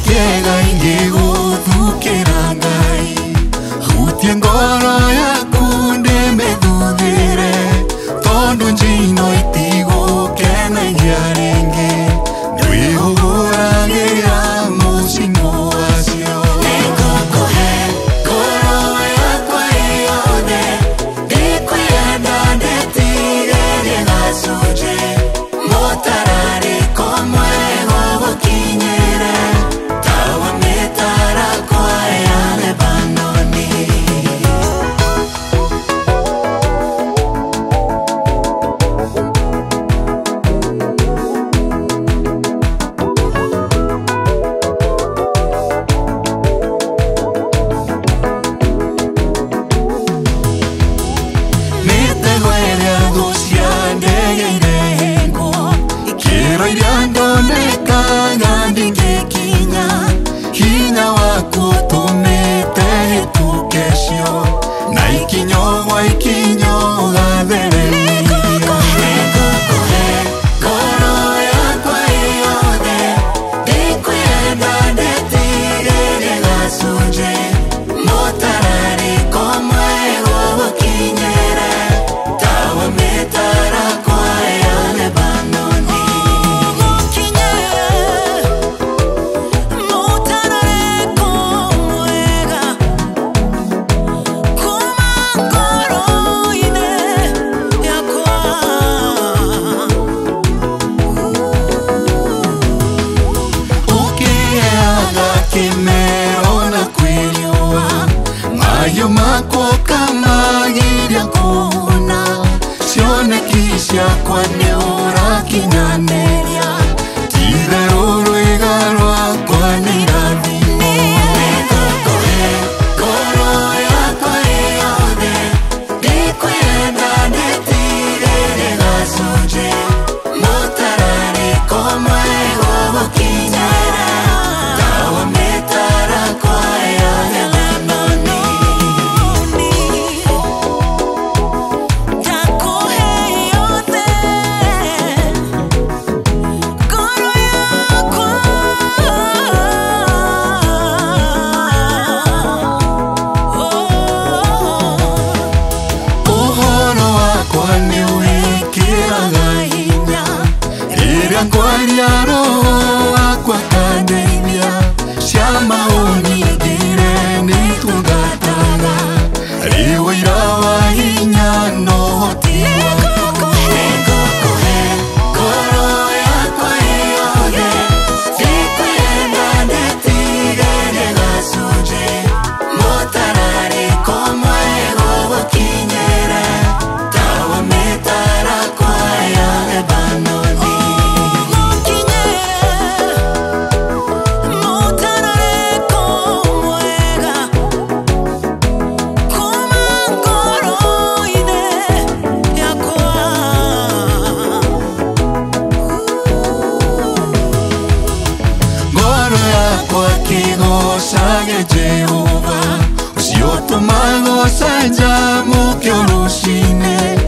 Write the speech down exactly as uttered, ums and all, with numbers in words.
kiega ingĩgũthukĩra Ngai hutie ngoro yaku ndĩmĩthuthĩre tondũ njino itigũkenagia rĩngĩ ndwĩhũgũragĩra mũcino wacio nĩngũkũhe ngoro yakwa yothe ndĩkwenda ndĩtigĩre gacunjĩ mũtararĩko mwega gũkinyĩre tawa mĩtarakwa ya Lebanoni mĩtego ĩrĩa thũ ciandegeire hĩngwo ikĩro iria ndonekaga ndingĩkinya hinya waku ũtũmĩte hĩtũke cio na ikinyo gwa ikinyo ũgathereria nĩngũkũhe ngoro yakwa yothe ndĩkwenda ndĩtigĩre gacunjĩ mũtararĩko mwega gũkinyĩre tawa mĩtarakwa ya Lebanoni mũtararĩko mwega kuma ngoro-inĩ yakwa ũkĩheaga kĩmero na kwĩriũa mahiũ makwo kamagiria kũhuna cioneki ciakwa nĩ ũrakinyanĩria ti-itherũ rwĩga rwakwa nĩ irathimo nĩngũkũhe ngoro yakwa yothe ndĩkwenda ndĩtigĩre gacunjĩ mũtararĩko mwega gũkinyĩre tawa mĩtarakwa ya Lebanoni ndakũhe yothe ngoro yakwa ũhoro wakwa nĩ wĩkĩraga hinya rĩrĩa ngwaria roho wakwa kandeithia ciama ũnyingĩre nĩtungataga rĩũira wa hinya no ũhoti waku nĩngũkũhe ngoro yakwa yothe ndĩkwenda ndĩtigĩre gacunjĩ mũtararĩko mwega gũkinyĩre tawa mĩtarakwa ya Lebanoni mũtararĩko mwega kuma ngoro-inĩ yakwa ngoro yakwa kĩgocage Jehova ũcio ũtũmaga ũcanjamũke rũcinĩ